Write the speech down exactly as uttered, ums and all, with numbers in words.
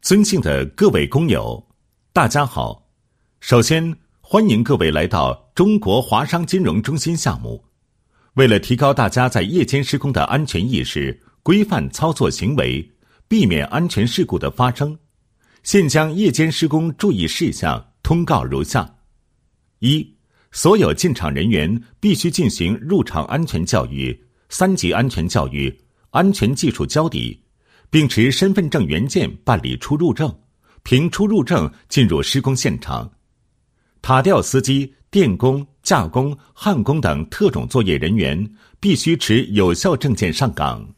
尊敬的各位工友，大家好。首先，欢迎各位来到中国华商金融中心项目。为了提高大家在夜间施工的安全意识，规范操作行为，避免安全事故的发生，现将夜间施工注意事项通告如下：一、所有进场人员必须进行入场安全教育、三级安全教育、安全技术交底，并持身份证原件办理出入证，凭出入证进入施工现场。塔吊司机、电工、架工、焊工等特种作业人员必须持有效证件上岗。